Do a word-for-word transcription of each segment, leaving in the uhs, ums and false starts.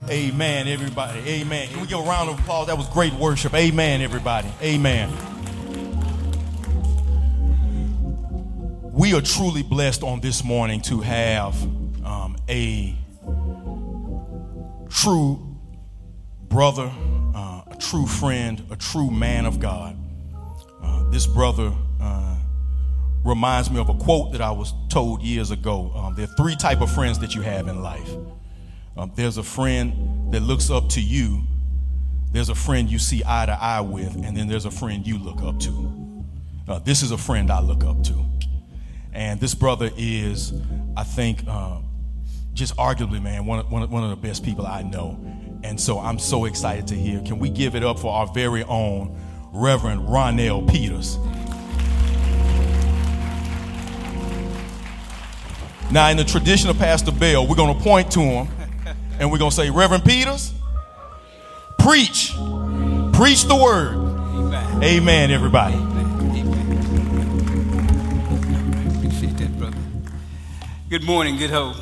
Amen, everybody. Amen. Can we give a round of applause? That was great worship. Amen, everybody. Amen. We are truly blessed on this morning to have um, a true brother, uh, a true friend, a true man of God. Uh, this brother uh, reminds me of a quote that I was told years ago. Um, there are three type of friends that you have in life. Um, there's a friend that looks up to you. There's a friend you see eye to eye with, and then there's a friend you look up to. Uh, this is a friend I look up to. And this brother is, I think, uh, just arguably, man, one of, one, of, one of the best people I know. And so I'm so excited to hear. Can we give it up for our very own Reverend Ronell Peters? Now, in the tradition of Pastor Bell, we're going to point to him, and we're going to say, Reverend Peters, preach. Preach the word. Amen, Amen everybody. Good morning, Good Hope.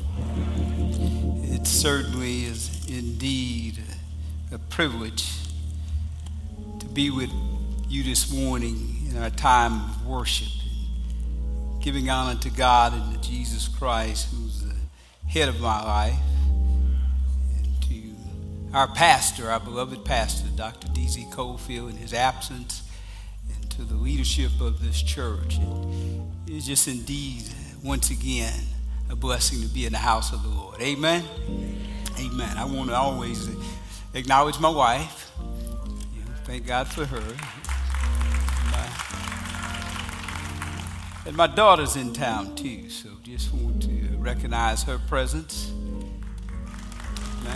It certainly is indeed a privilege to be with you this morning in our time of worship, giving honor to God and to Jesus Christ, who's the head of my life, and to our pastor, our beloved pastor, Doctor D Z Cofield, in his absence, and to the leadership of this church. It is just indeed once again a blessing to be in the house of the Lord. Amen. Amen. I want to always acknowledge my wife. You know, thank God for her. My, and my daughter's in town too, so just want to recognize her presence. Amen.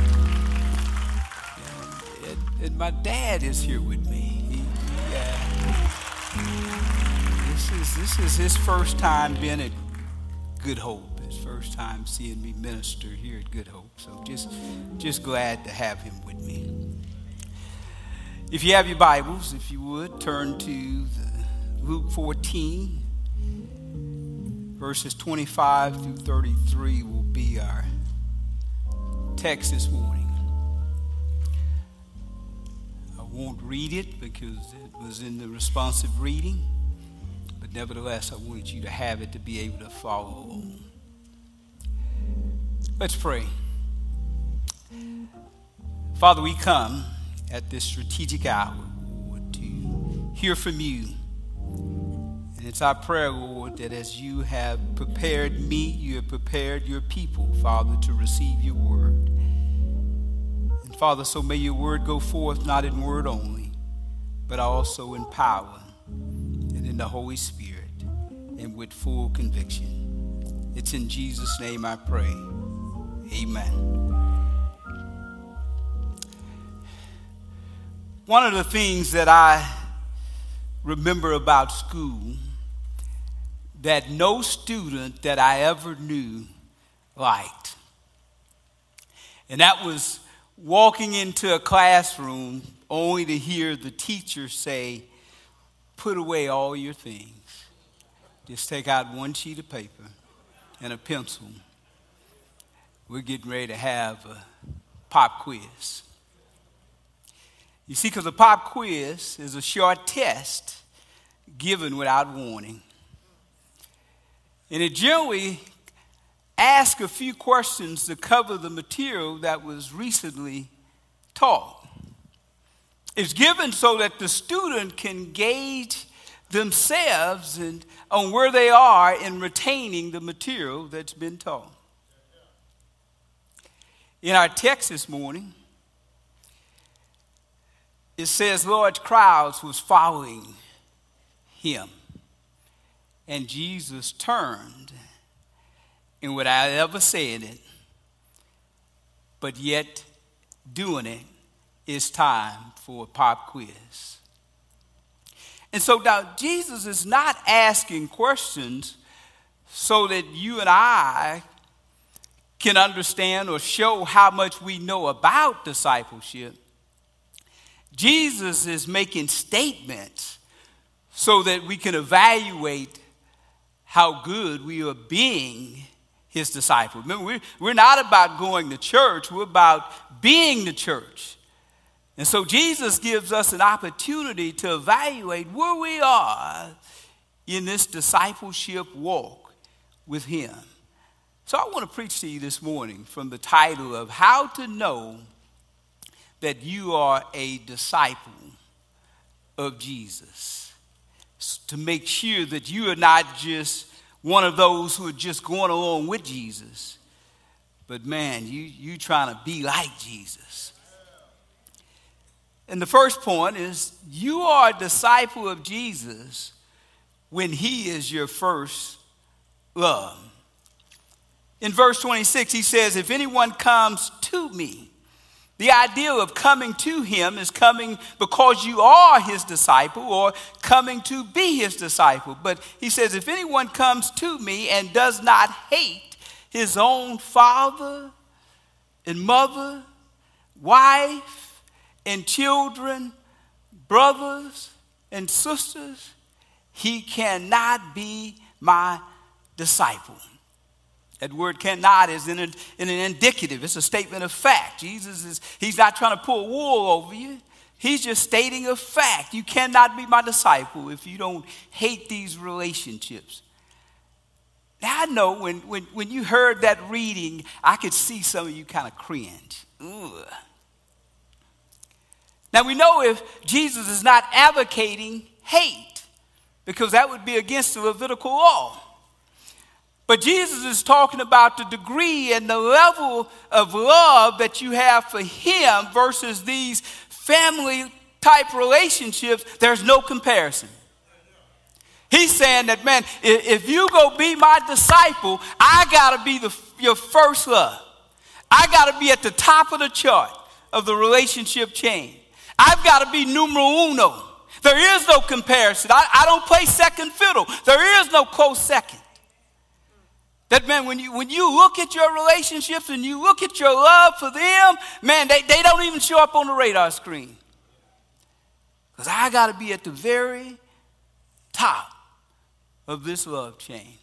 And, and, and my dad is here with me. He, he, uh, This is this is his first time being at Good Hope. His first time seeing me minister here at Good Hope. So just just glad to have him with me. If you have your Bibles, if you would, turn to the Luke fourteen. Verses twenty-five through thirty-three will be our text this morning. I won't read it because it was in the responsive reading. But nevertheless, I wanted you to have it to be able to follow along. Let's pray. Father, we come at this strategic hour, Lord, to hear from you. And it's our prayer, Lord, that as you have prepared me, you have prepared your people, Father, to receive your word. And Father, so may your word go forth not in word only, but also in power and in the Holy Spirit, and with full conviction. It's in Jesus' name I pray. Amen. One of the things that I remember about school that no student that I ever knew liked, and that was walking into a classroom only to hear the teacher say, put away all your things. Just take out one sheet of paper and a pencil. We're getting ready to have a pop quiz. You see, because a pop quiz is a short test given without warning. And it generally asks a few questions to cover the material that was recently taught. It's given so that the student can gauge themselves and on where they are in retaining the material that's been taught. In our text this morning, it says large crowds was following him. And Jesus turned, and without ever saying it, but yet doing it, it's time for a pop quiz. And so now Jesus is not asking questions so that you and I can understand or show how much we know about discipleship. Jesus is making statements so that we can evaluate how good we are being his disciple. Remember, we're, we're not about going to church. We're about being the church. And so Jesus gives us an opportunity to evaluate where we are in this discipleship walk with him. So I want to preach to you this morning from the title of How to Know That You Are a Disciple of Jesus. To make sure that you are not just one of those who are just going along with Jesus, but man, you you trying to be like Jesus. And the first point is you are a disciple of Jesus when he is your first love. In verse twenty-six, he says, if anyone comes to me, the idea of coming to him is coming because you are his disciple or coming to be his disciple. But he says, if anyone comes to me and does not hate his own father and mother, wife and children, brothers and sisters, he cannot be my disciple. That word cannot is in, a, in an indicative. It's a statement of fact. Jesus is, he's not trying to pull wool over you. He's just stating a fact. You cannot be my disciple if you don't hate these relationships. Now, I know when, when, when you heard that reading, I could see some of you kind of cringe. Ugh. Now, we know if Jesus is not advocating hate, because that would be against the Levitical law. But Jesus is talking about the degree and the level of love that you have for him versus these family type relationships. There's no comparison. He's saying that, man, if you go be my disciple, I got to be the, your first love. I got to be at the top of the chart of the relationship chain. I've got to be numero uno. There is no comparison. I, I don't play second fiddle. There is no close second. That, man, when you when you look at your relationships and you look at your love for them, man, they, they don't even show up on the radar screen. Because I got to be at the very top of this love chain.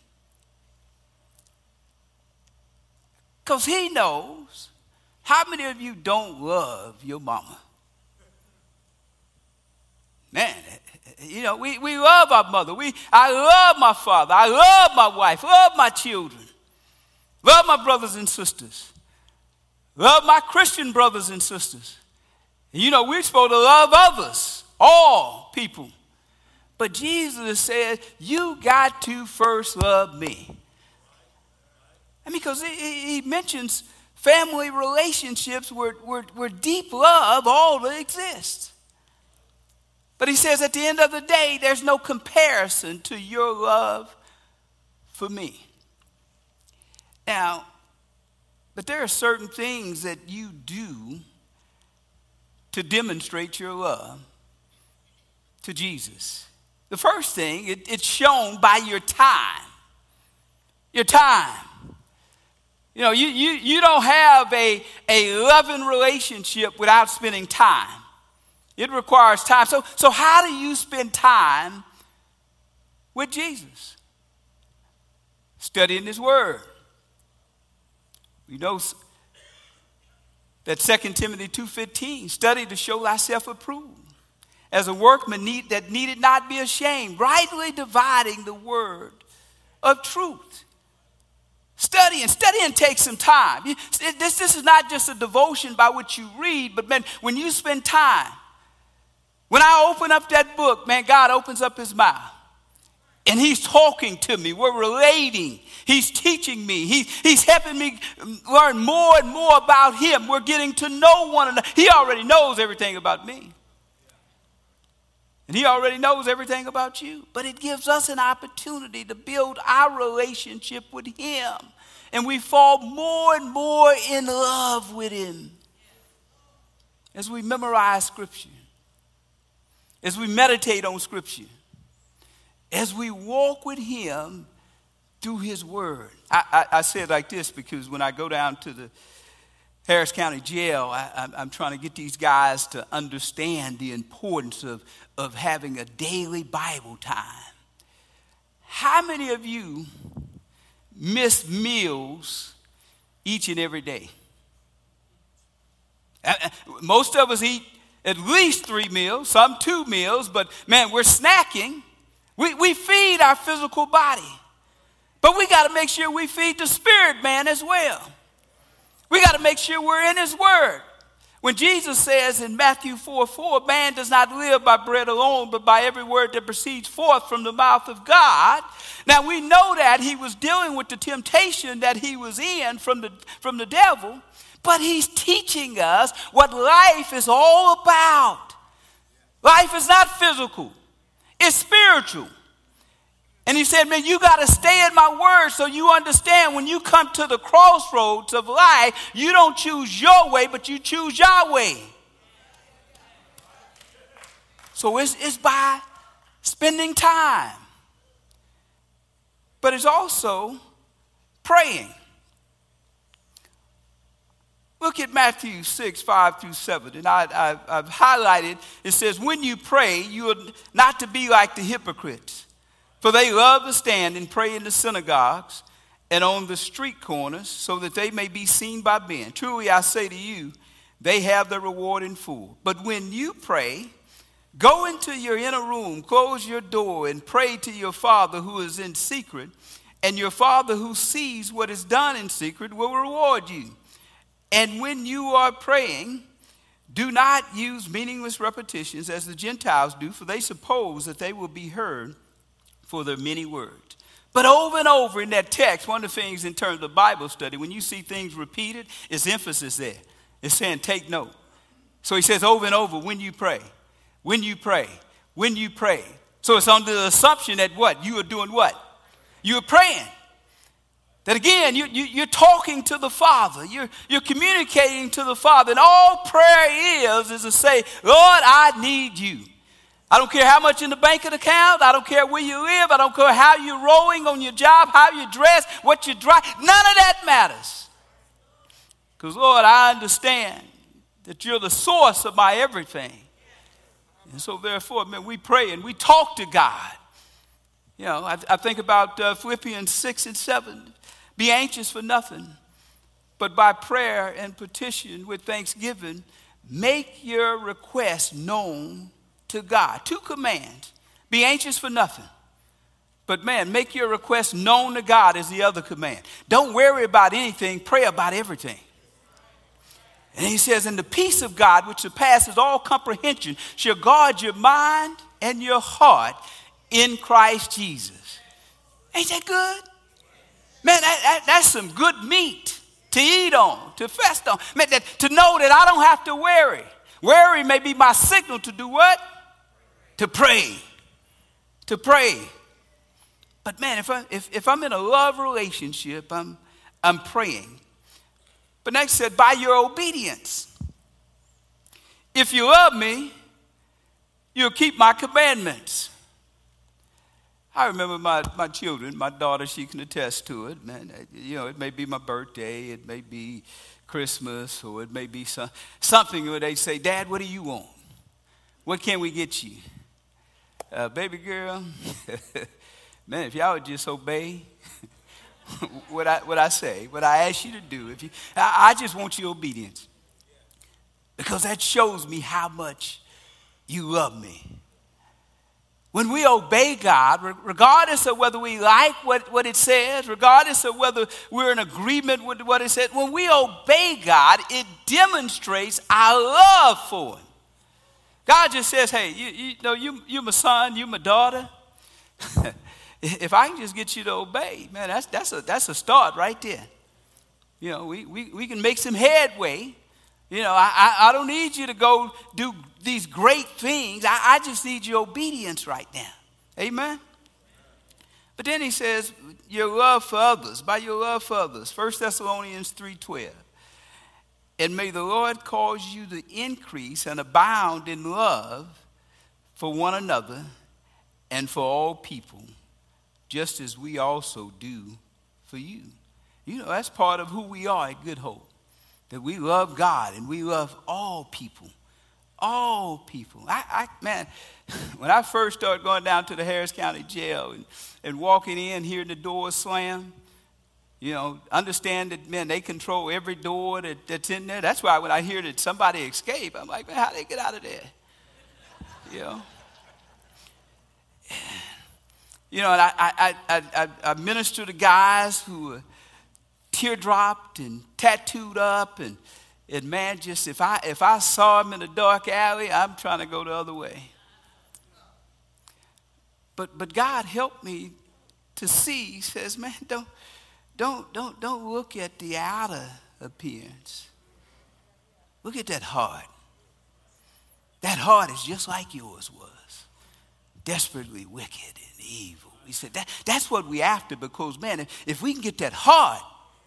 Because he knows how many of you don't love your mama. Man, you know, we, we love our mother. We, I love my father. I love my wife. Love my children. Love my brothers and sisters. Love my Christian brothers and sisters. You know, we're supposed to love others, all people. But Jesus said, you got to first love me. And because he, he mentions family relationships where, where, where deep love all that exists. But he says at the end of the day, there's no comparison to your love for me. Now, but there are certain things that you do to demonstrate your love to Jesus. The first thing, it, it's shown by your time. Your time. You know, you, you, you don't have a, a loving relationship without spending time. It requires time. So, so how do you spend time with Jesus? Studying his word. We know that Second Timothy two fifteen, study to show thyself approved, as a workman need, that needed not be ashamed, rightly dividing the word of truth. Studying, studying takes some time. You, this, this is not just a devotion by which you read, but man, when you spend time, when I open up that book, man, God opens up his mouth. And he's talking to me. We're relating. He's teaching me. He, he's helping me learn more and more about him. We're getting to know one another. He already knows everything about me. And he already knows everything about you. But it gives us an opportunity to build our relationship with him. And we fall more and more in love with him as we memorize scripture, as we meditate on scripture, as we walk with him through his word. I, I, I say it like this because when I go down to the Harris County Jail, I, I'm, I'm trying to get these guys to understand the importance of, of having a daily Bible time. How many of you miss meals each and every day. Most of us eat at least three meals, some two meals, but man, we're snacking. We, we feed our physical body, but we got to make sure we feed the spirit man as well. We got to make sure we're in his word. When Jesus says in Matthew four four, man does not live by bread alone, but by every word that proceeds forth from the mouth of God. Now we know that he was dealing with the temptation that he was in from the, from the devil, but he's teaching us what life is all about. Life is not physical, it's spiritual. And he said, man, you got to stay in my word so you understand when you come to the crossroads of life, you don't choose your way, but you choose Yahweh. So it's, it's by spending time. But it's also praying. Look at Matthew six, five through seven. And I, I, I've highlighted, it says, when you pray, you are not to be like the hypocrites. For they love to stand and pray in the synagogues and on the street corners so that they may be seen by men. Truly I say to you, they have their reward in full. But when you pray, go into your inner room, close your door, and pray to your Father who is in secret. And your Father who sees what is done in secret will reward you. And when you are praying, do not use meaningless repetitions as the Gentiles do, for they suppose that they will be heard for their many words. But over and over in that text, one of the things in terms of Bible study, when you see things repeated, it's emphasis there. It's saying take note. So he says over and over, when you pray, when you pray, when you pray. So it's under the assumption that what? You are doing what? You are praying. That again, you, you, you're talking to the Father. You're, you're communicating to the Father. And all prayer is, is to say, Lord, I need you. I don't care how much in the bank account. I don't care where you live. I don't care how you're rowing on your job, how you dress, what you drive. None of that matters. Because, Lord, I understand that you're the source of my everything. And so, therefore, man, we pray and we talk to God. You know, I, I think about uh, Philippians six and seven. Be anxious for nothing, but by prayer and petition with thanksgiving, make your request known to God. Two commands. Be anxious for nothing. But man, make your request known to God is the other command. Don't worry about anything. Pray about everything. And he says, and the peace of God, which surpasses all comprehension, shall guard your mind and your heart in Christ Jesus. Ain't that good? Man, that, that, that's some good meat to eat on, to fest on. Man, that, to know that I don't have to worry. Worry may be my signal to do what? To pray. To pray. But man, if, I, if, if I'm in a love relationship, I'm, I'm praying. But next said, by your obedience. If you love me, you'll keep my commandments. I remember my, my children, my daughter, she can attest to it. Man, you know, it may be my birthday, it may be Christmas, or it may be some, something where they say, Dad, what do you want? What can we get you? Uh, baby girl, man, if y'all would just obey what I what I say, what I ask you to do, if you, I, I just want your obedience, because that shows me how much you love me. When we obey God, regardless of whether we like what, what it says, regardless of whether we're in agreement with what it says, when we obey God, it demonstrates our love for him. God just says, hey, you, you know, you, you're my son, you're my daughter. If I can just get you to obey, man, that's, that's, a, that's a start right there. You know, we, we, we can make some headway. You know, I, I, I don't need you to go do these great things. I, I just need your obedience right now. Amen? But then he says, your love for others, by your love for others. First Thessalonians three twelve. And may the Lord cause you to increase and abound in love for one another and for all people, just as we also do for you. You know, that's part of who we are at Good Hope. That we love God and we love all people. All people. I, I man, when I first started going down to the Harris County Jail and, and walking in, hearing the doors slam, You know, understand that, man, they control every door that, that's in there. That's why when I hear that somebody escaped, I'm like, man, how they get out of there? You know? You know, and I, I, I, I, I minister to guys who are teardropped and tattooed up. And, and man, just if I, if I saw him in a dark alley, I'm trying to go the other way. But, but God helped me to see. He says, man, don't, don't, don't, don't look at the outer appearance. Look at that heart. That heart is just like yours was. Desperately wicked and evil. He said, that, that's what we after, because, man, if, if we can get that heart,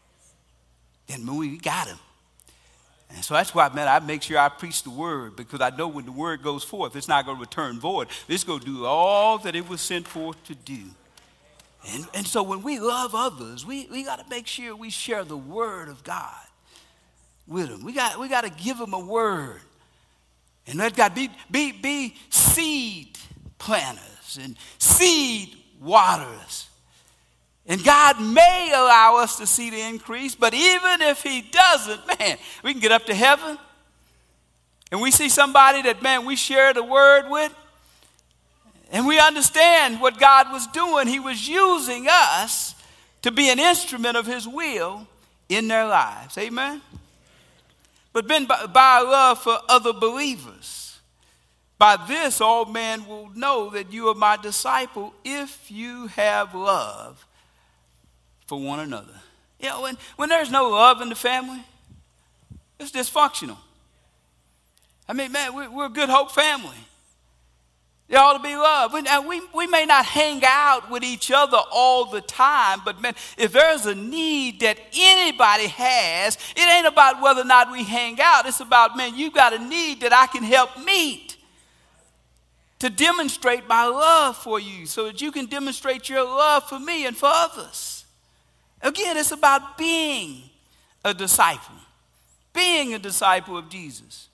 then we got him. And so that's why, man, I make sure I preach the word, because I know when the word goes forth, it's not going to return void. It's going to do all that it was sent forth to do. And, and so when we love others, we, we got to make sure we share the word of God with them. We got, we got to give them a word. And let God be, be, be seed planters and seed waterers. And God may allow us to see the increase, but even if he doesn't, man, we can get up to heaven and we see somebody that, man, we share the word with, and we understand what God was doing. He was using us to be an instrument of his will in their lives. Amen? But then by, by our love for other believers. By this, all men will know that you are my disciple if you have love for one another. You know, when, when there's no love in the family, it's dysfunctional. I mean, man, we're, we're a Good Hope family. There ought to be love. We, we, we may not hang out with each other all the time, but, man, if there's a need that anybody has, it ain't about whether or not we hang out. It's about, man, you got a need that I can help meet to demonstrate my love for you so that you can demonstrate your love for me and for others. Again, it's about being a disciple, being a disciple of Jesus.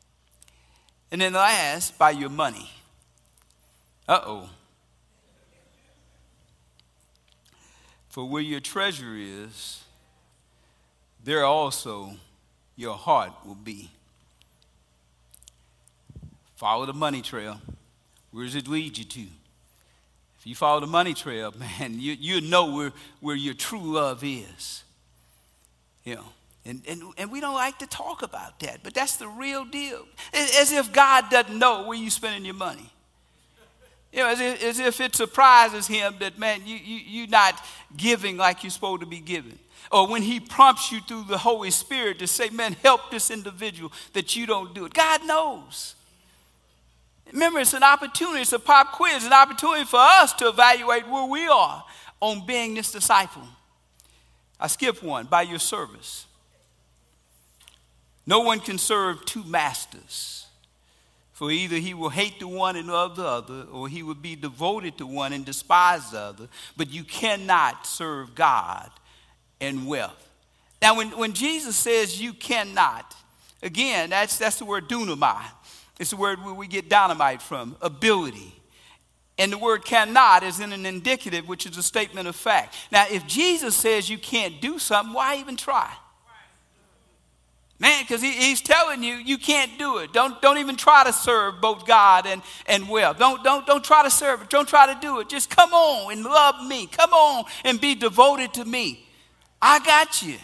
And then last, by your money. Uh-oh. For where your treasure is, there also your heart will be. Follow the money trail. Where does it lead you to? If you follow the money trail, man, you, you know where, where your true love is. You know, and, and, and we don't like to talk about that, but that's the real deal. As if God doesn't know where you're spending your money. You know, as if, as if it surprises him that, man, you, you, you're not giving like you're supposed to be giving. Or when he prompts you through the Holy Spirit to say, man, help this individual, that you don't do it. God knows. Remember, it's an opportunity. It's a pop quiz, an opportunity for us to evaluate where we are on being this disciple. I skipped one, by your service. No one can serve two masters. For either he will hate the one and love the other, or he will be devoted to one and despise the other. But you cannot serve God and wealth. Now, when, when Jesus says you cannot, again, that's, that's the word dunamai. It's the word where we get dynamite from, ability. And the word cannot is in an indicative, which is a statement of fact. Now, if Jesus says you can't do something, why even try? Man, because he, he's telling you, you can't do it. Don't, don't even try to serve both God and, and wealth. Don't, don't, don't try to serve it. Don't try to do it. Just come on and love me. Come on and be devoted to me. I got you.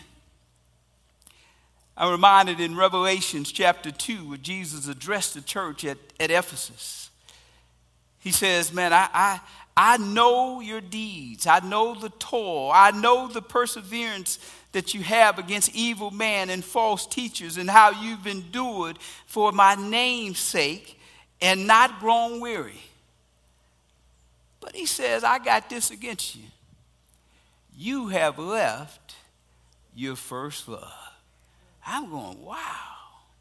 I'm reminded in Revelations chapter two, where Jesus addressed the church at, at Ephesus. He says, man, I, I, I know your deeds. I know the toil. I know the perseverance that you have against evil men and false teachers, and how you've endured for my name's sake and not grown weary. But he says, I got this against you. You have left your first love. I'm going, wow.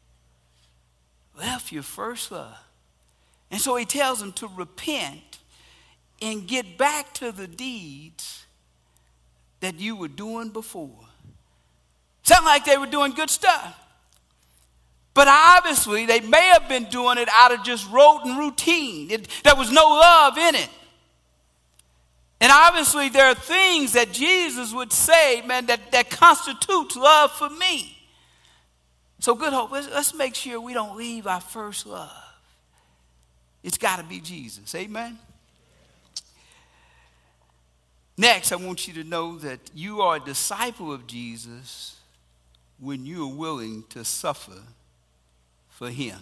Left your first love. And so he tells them to repent and get back to the deeds that you were doing before. Sound like they were doing good stuff. But obviously, they may have been doing it out of just rote and routine. It, there was no love in it. And obviously there are things that Jesus would say, man, that, that constitutes love for me. So Good Hope, let's, let's make sure we don't leave our first love. It's got to be Jesus. Amen? Next, I want you to know that you are a disciple of Jesus when you are willing to suffer for him.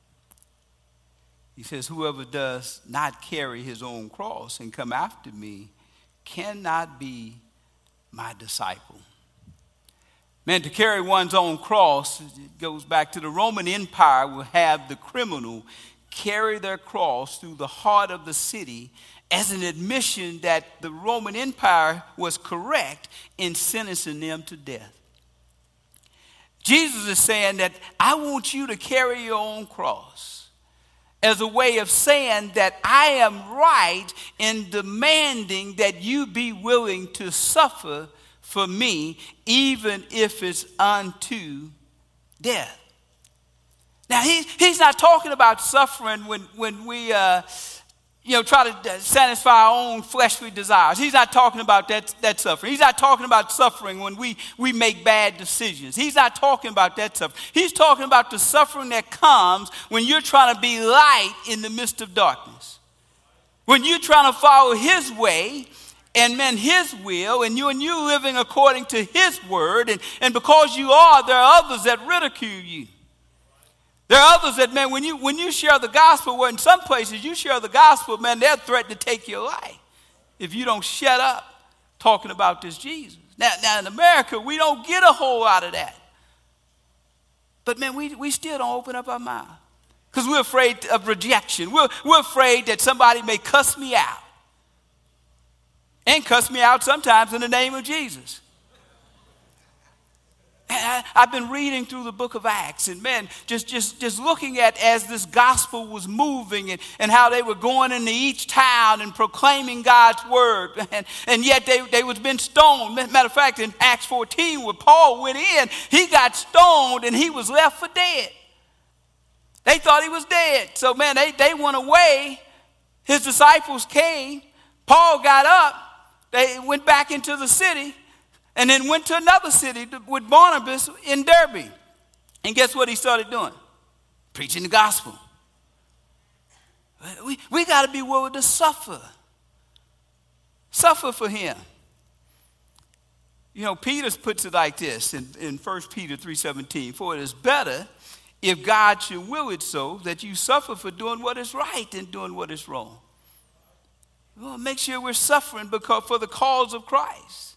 He says, whoever does not carry his own cross and come after me cannot be my disciple. Man, to carry one's own cross, it goes back to the Roman Empire, will have the criminal carry their cross through the heart of the city as an admission that the Roman Empire was correct in sentencing them to death. Jesus is saying that I want you to carry your own cross as a way of saying that I am right in demanding that you be willing to suffer for me, even if it's unto death. Now, he, he's not talking about suffering when, when we, uh, you know, try to satisfy our own fleshly desires. He's not talking about that, that suffering. He's not talking about suffering when we, we make bad decisions. He's not talking about that suffering. He's talking about the suffering that comes when you're trying to be light in the midst of darkness. When you're trying to follow his way and man, his will, and you and you living according to his word, and, and because you are, there are others that ridicule you. There are others that, man, when you when you share the gospel, well, in some places you share the gospel, man, they're threatening to take your life if you don't shut up talking about this Jesus. Now, now in America, we don't get a whole lot of that. But, man, we, we still don't open up our mouth because we're afraid of rejection. We're, we're afraid that somebody may cuss me out. And cuss me out sometimes in the name of Jesus. And I, I've been reading through the book of Acts, and man, just, just, just looking at as this gospel was moving and, and how they were going into each town and proclaiming God's word. And, and yet they, they was been stoned. Matter of fact, in Acts fourteen, when Paul went in, he got stoned and he was left for dead. They thought he was dead. So man, they, they went away. His disciples came. Paul got up. They went back into the city and then went to another city with Barnabas in Derbe. And guess what he started doing? Preaching the gospel. We, we got to be willing to suffer. Suffer for him. You know, Peter puts it like this in, in First Peter three seventeen. For it is better if God should will it so that you suffer for doing what is right than doing what is wrong. We want to make sure we're suffering because for the cause of Christ.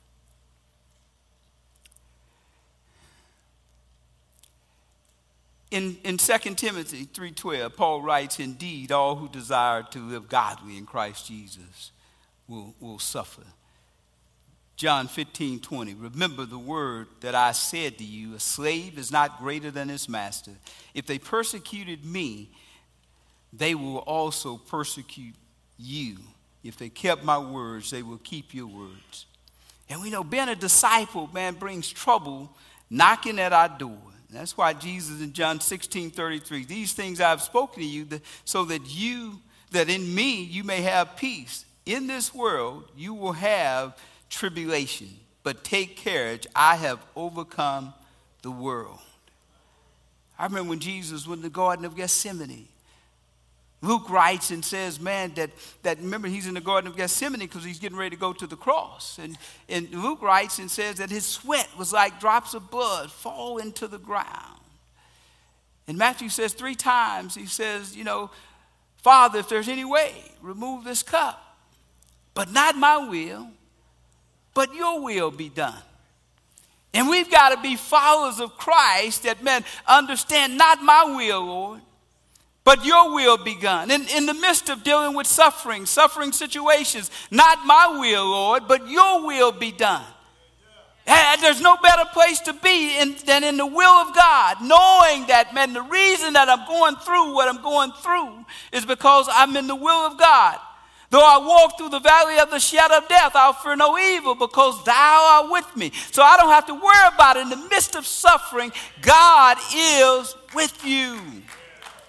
In, in Second Timothy three twelve, Paul writes, indeed, all who desire to live godly in Christ Jesus will, will suffer. John fifteen twenty, remember the word that I said to you, a slave is not greater than his master. If they persecuted me, they will also persecute you. If they kept my words, they will keep your words. And we know being a disciple, man, brings trouble knocking at our door. And that's why Jesus in John sixteen thirty-three, these things I have spoken to you so that you, that in me you may have peace. In this world you will have tribulation, but take courage, I have overcome the world. I remember when Jesus was in the Garden of Gethsemane. Luke writes and says, man, that, that remember he's in the Garden of Gethsemane because he's getting ready to go to the cross. And, and Luke writes and says that his sweat was like drops of blood fall into the ground. And Matthew says three times, he says, you know, Father, if there's any way, remove this cup. But not my will, but your will be done. And we've got to be followers of Christ that, man, understand not my will, Lord, but your will be done. In, in the midst of dealing with suffering, suffering situations, not my will, Lord, but your will be done. And there's no better place to be in, than in the will of God, knowing that, man, the reason that I'm going through what I'm going through is because I'm in the will of God. Though I walk through the valley of the shadow of death, I'll fear no evil because thou art with me. So I don't have to worry about it. In the midst of suffering, God is with you.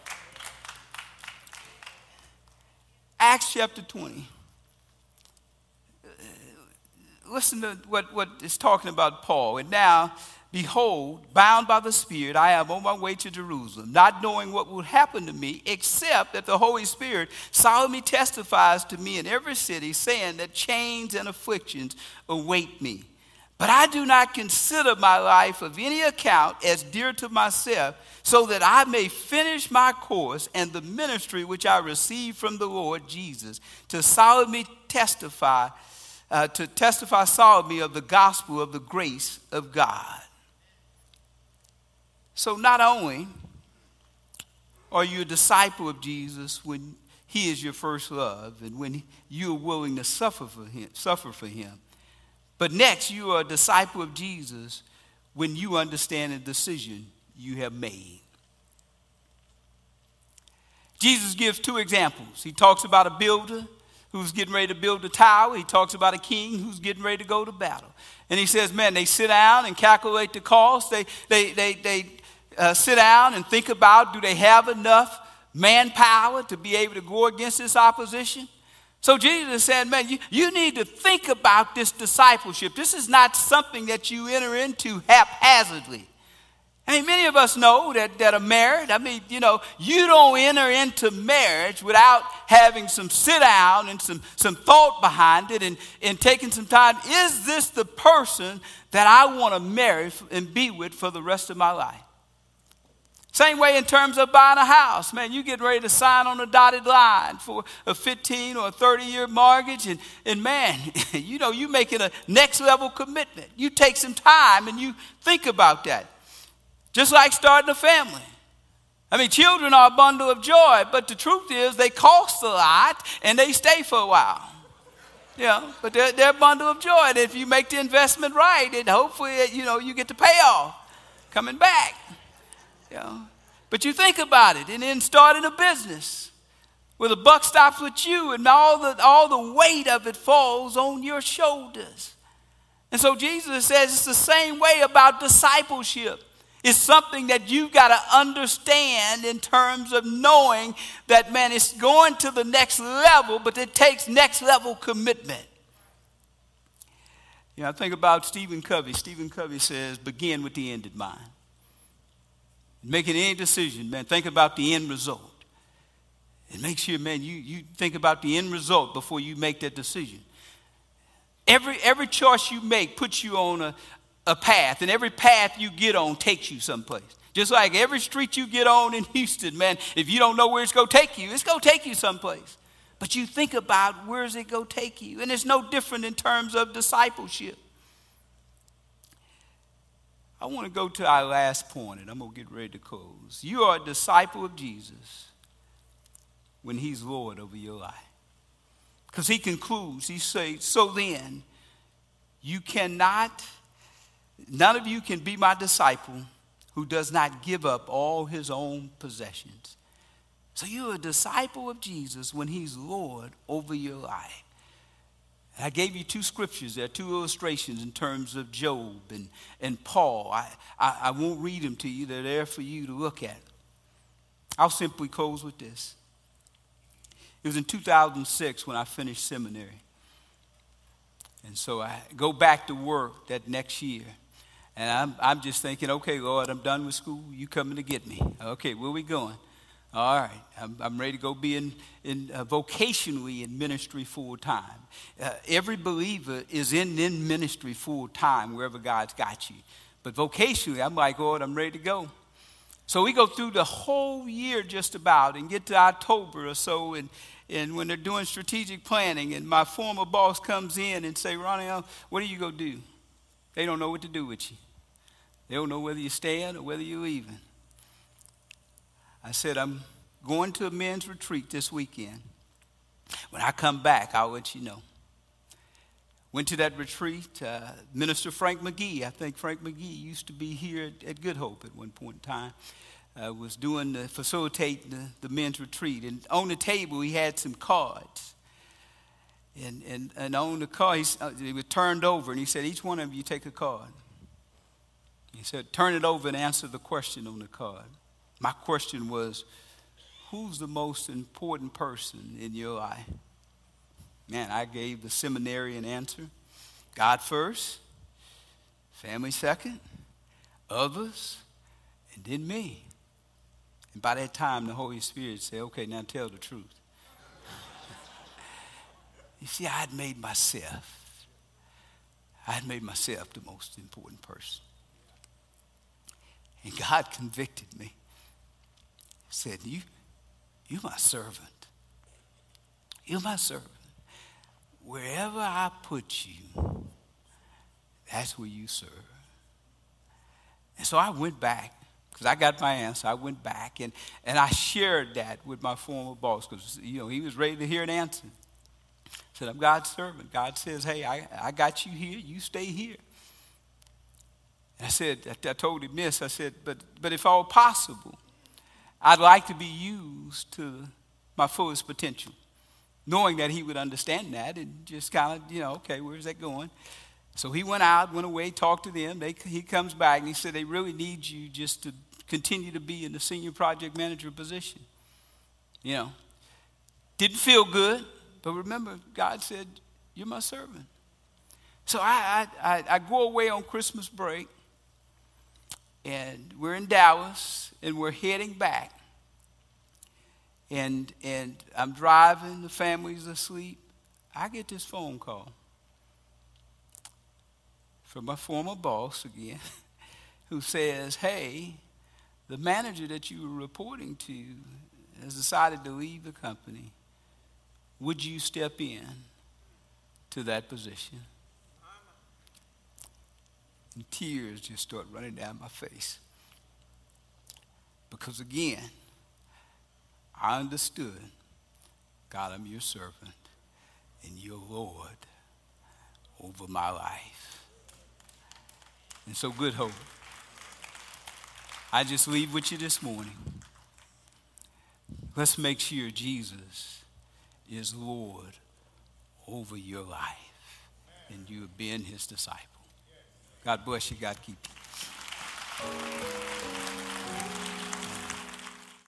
Acts chapter twenty. listen to what, what is talking about Paul. And now, behold, bound by the Spirit, I am on my way to Jerusalem, not knowing what will happen to me, except that the Holy Spirit solemnly testifies to me in every city, saying that chains and afflictions await me. But I do not consider my life of any account as dear to myself, so that I may finish my course and the ministry which I received from the Lord Jesus, to solemnly testify, uh, to testify solemnly of the gospel of the grace of God. So not only are you a disciple of Jesus when he is your first love and when you are willing to suffer for him, suffer for him, but next you are a disciple of Jesus when you understand the decision you have made. Jesus gives two examples. He talks about a builder who's getting ready to build a tower. He talks about a king who's getting ready to go to battle. And he says, man, they sit down and calculate the cost. They, they, they, they uh, sit down and think about, do they have enough manpower to be able to go against this opposition? So Jesus said, man, you, you need to think about this discipleship. This is not something that you enter into haphazardly. I mean, many of us know that, that are married. I mean, you know, you don't enter into marriage without having some sit down and some, some thought behind it and, and taking some time. Is this the person that I want to marry and be with for the rest of my life? Same way in terms of buying a house. Man, you get ready to sign on a dotted line for a fifteen or a thirty-year mortgage. And, and man, you know, you making a next level commitment. You take some time and you think about that. Just like starting a family. I mean, children are a bundle of joy, but the truth is they cost a lot and they stay for a while. Yeah, but they're, they're a bundle of joy. And if you make the investment right, then hopefully, you know, you get the payoff coming back. Yeah. But you think about it, and then starting a business where the buck stops with you and all the, all the weight of it falls on your shoulders. And so Jesus says it's the same way about discipleship. It's something that you've got to understand in terms of knowing that, man, it's going to the next level, but it takes next level commitment. You know, I think about Stephen Covey. Stephen Covey says, begin with the end in mind. Making any decision, man, think about the end result. And make sure, man, you, you think about the end result before you make that decision. Every, every choice you make puts you on a, a path, and every path you get on takes you someplace. Just like every street you get on in Houston, man, if you don't know where it's going to take you, it's going to take you someplace. But you think about where's it going to take you. And it's no different in terms of discipleship. I want to go to our last point, and I'm going to get ready to close. You are a disciple of Jesus when he's Lord over your life. Because he concludes, he says, so then, you cannot, none of you can be my disciple who does not give up all his own possessions. So you're a disciple of Jesus when he's Lord over your life. I gave you two scriptures there, two illustrations in terms of Job and, and Paul. I, I, I won't read them to you. They're there for you to look at. I'll simply close with this. It was in two thousand six when I finished seminary. And so I go back to work that next year. And I'm, I'm just thinking, okay, Lord, I'm done with school. You coming to get me. Okay, where we going? All right, I'm, I'm ready to go be in, in uh, vocationally in ministry full time. Uh, every believer is in, in ministry full time wherever God's got you. But vocationally, I'm like, Lord, I'm ready to go. So we go through the whole year just about and get to October or so, and, and when they're doing strategic planning, and my former boss comes in and say, Ronnie, what are you going to do? They don't know what to do with you. They don't know whether you're staying or whether you're leaving. I said, I'm going to a men's retreat this weekend. When I come back, I'll let you know. Went to that retreat. Uh, Minister Frank McGee, I think Frank McGee used to be here at, at Good Hope at one point in time, uh, was doing the, facilitating the, the men's retreat. And on the table, he had some cards. And, and, and on the card, he, uh, it was turned over, and he said, each one of you take a card. He said, turn it over and answer the question on the card. My question was, who's the most important person in your life? Man, I gave the seminarian answer. God first, family second, others, and then me. And by that time, the Holy Spirit said, okay, now tell the truth. You see, I had made myself, I had made myself the most important person. And God convicted me. He said, you, you're my servant. You're my servant. Wherever I put you, that's where you serve. And so I went back, because I got my answer. I went back, and, and I shared that with my former boss, because, you know, he was ready to hear an answer. I said, I'm God's servant. God says, hey, I, I got you here. You stay here. And I said, I, I told him this. I said, but, but if all possible, I'd like to be used to my fullest potential. Knowing that he would understand that and just kind of, you know, okay, where's that going? So he went out, went away, talked to them. They, he comes back, and he said, they really need you just to continue to be in the senior project manager position. You know, didn't feel good, but remember, God said, you're my servant. So I, I, I, I go away on Christmas break, and we're in Dallas, and we're heading back. And and I'm driving, the family's asleep. I get this phone call from my former boss again, who says, hey, the manager that you were reporting to has decided to leave the company. Would you step in to that position? And tears just start running down my face. Because again, I understood, God, I'm your servant and your Lord over my life. And so, Good Hope, I just leave with you this morning. Let's make sure Jesus is Lord over your life and you have been his disciple. God bless you. God keep you.